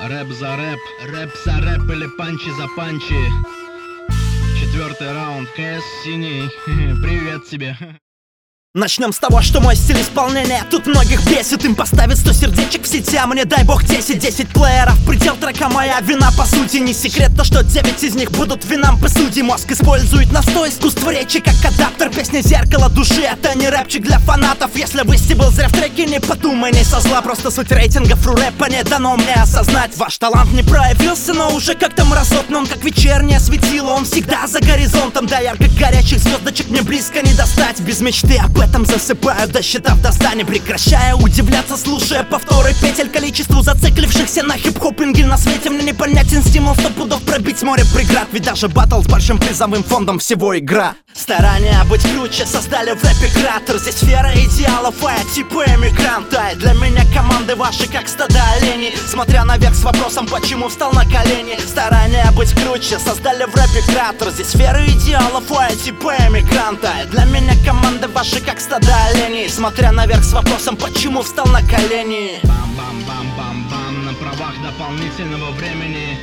Рэп за рэп, рэп за рэп или панчи за панчи. 4-й раунд, КС синий. Привет тебе. Начнем с того, что мой стиль исполнения тут многих бесит. Им поставит 100 сердечек в сети, а мне дай бог 10 плееров. Предел трека моя вина по сути. Не секрет то, что 9 из них будут винам по сути. Мозг использует настой, искусство речи как адаптер. Песня зеркало души, это не рэпчик для фанатов. Если выстебал зря в треке, не подумай, не со зла. Просто суть рейтингов ру рэпа не дано мне осознать. Ваш талант не проявился, но уже как-то мразотно. Он как вечернее светило, он всегда за горизонтом. До ярко горячих звездочек мне близко не достать. Без мечты об этом засыпаю, досчитав до 100, не прекращая удивляться, слушая повторы петель. Количеству зациклившихся на хип-хопинге на свете мне непонятен стимул 100 пудов пробить море преград. Ведь даже баттл с большим призовым фондом всего игра. Старания быть круче создали в рэпе кратер. Здесь сфера идеалов, а я типа эмигранта. И для меня команды ваши как стада оленей. Смотря наверх с вопросом, почему встал на колени. Старания быть круче создали в рэпе кратер. Здесь сфера идеалов, а я типа эмигранта. И для меня команды ваши как стада оленей. Смотря наверх с вопросом, почему встал на колени. Бам-бам-бам-бам-бам. На правах дополнительного времени.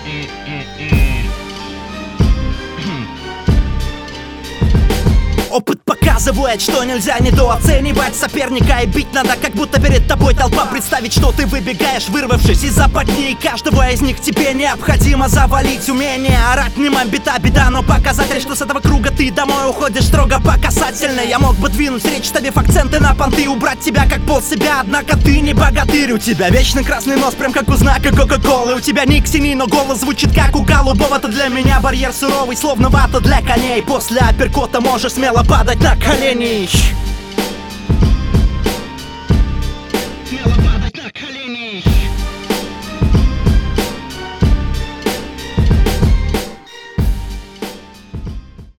Опыт показывает, что нельзя недооценивать соперника. И бить надо, как будто перед тобой толпа. Представить, что ты выбегаешь, вырвавшись из западни. Каждого из них тебе необходимо завалить. Умение орать не мамбита беда, но показатель, что с этого круга ты домой уходишь строго по касательной. Я мог бы двинуть речь, ставив акценты на понты, убрать тебя как пол себя, однако ты не богатырь. У тебя вечный красный нос, прям как у знака Кока-Колы. У тебя ник синий, но голос звучит как у голубого. Ты для меня барьер суровый, словно вата для коней. После апперкота можешь смело падать на колени.